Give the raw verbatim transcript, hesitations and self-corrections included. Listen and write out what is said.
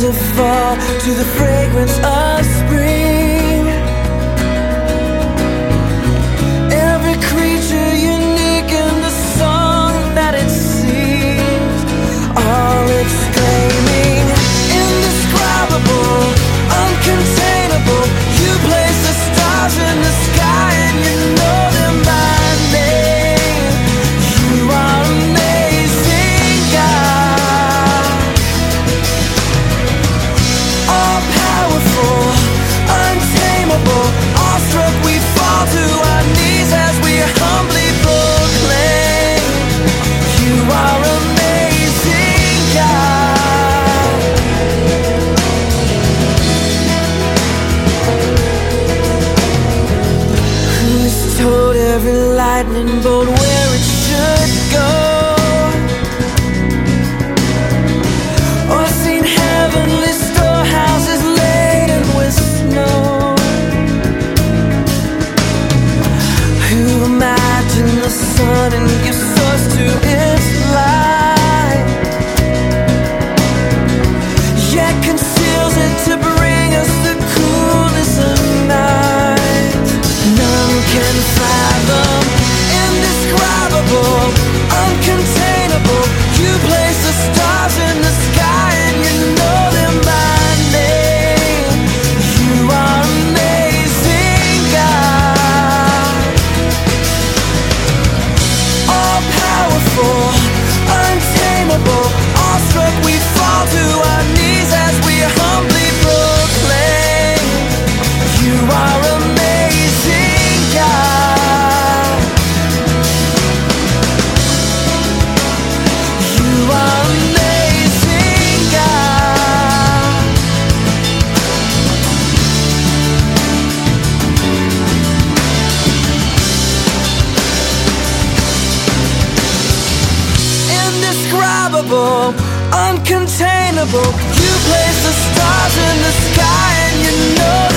that fall to the fragrance of spring. Every creature unique in the song that it sings, all exclaiming, indescribable, uncontainable. You place the stars in the sky and you know them by name. You are amazing, God. All powerful, untamable, awestruck we fall to our knees as we humbly proclaim, you are amazing, God. Who's told every lightning bolt where it should go, or seen heavenly storehouses laden with snow? Who imagined the sun and gives source to its light, yet conceals it to bring us the coolness of night? None can fathom, indescribable, uncontainable. You place the stars in the sky and you know them by name. You are amazing, God. All powerful, untamable, awestruck we fall to our knees as we humbly proclaim, you are amazing, God. You are amazing, God. Indescribable, uncontainable. You place the stars in the sky and you know